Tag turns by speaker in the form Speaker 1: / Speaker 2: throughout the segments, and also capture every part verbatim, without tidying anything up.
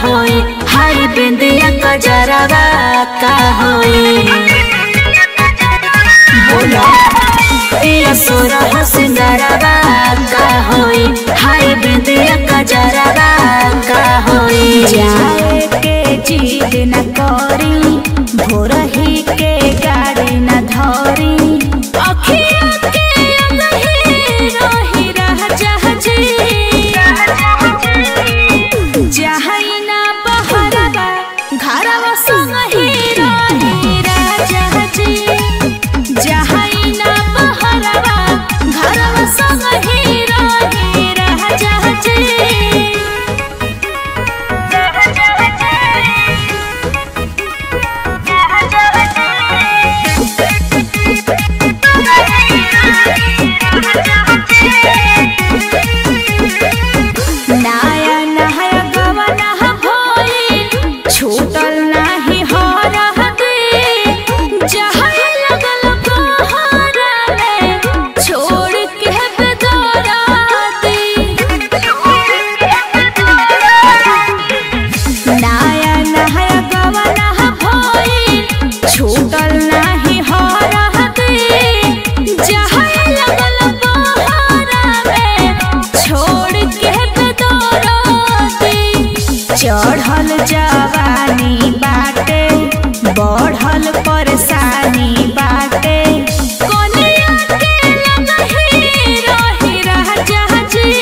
Speaker 1: होई, हाय बिंदिया कजरवा का होई। बोला ये सोरा सिंदरवा का होई, हाय बिंदिया कजरवा का होई।
Speaker 2: जाए के जिद न करी, भोरही के गाड़ी न धरी, अखिया के अंगही रही रह जहजी। जहई ना बहरवा घरवा संगही रही रह जहजी। जहई ना बहरवा घरवा संगही रही रह जहजी। छूटल नाही हो रहती, जहाँ लगल बहरा में छोड़ के बेदराती। नया नया गवना भइल, छूटल नाही हो रहती, जहाँ लगल बहरा में छोड़ के बेदराती। चढ़ल जवानी बाटे, बढ़ल परेशानी बाटे, कोनिया के लगही रही रह जहजी।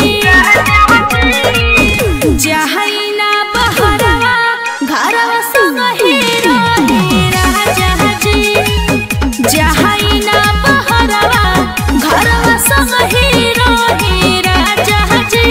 Speaker 2: जहई ना बहरवा घरवा संगही रही रह जहजी। जहई ना बहरवा घरवा संगही रही रह जहजी।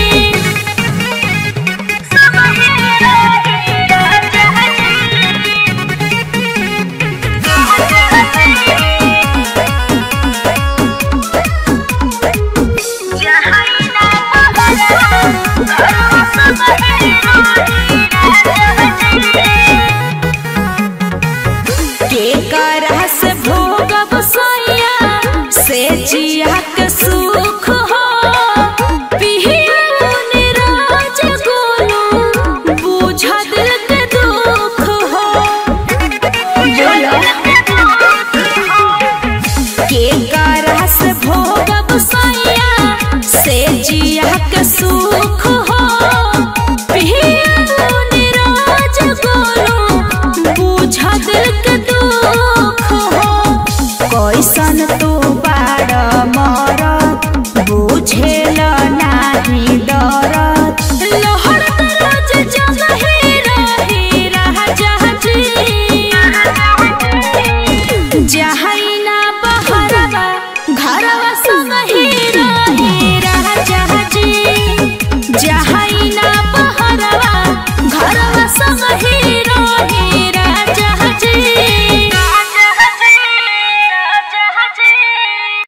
Speaker 2: के करह से भोगब सैया से जिया के सुख हो। पिहिया निराज गोलू बुझ दिल के दुख हो। बोलो के करह से भोगब सैया से जिया के सुख हो। पिहिया निराज गोलू बुझ दिल के दुख हो। कैसन तू बाड़ मर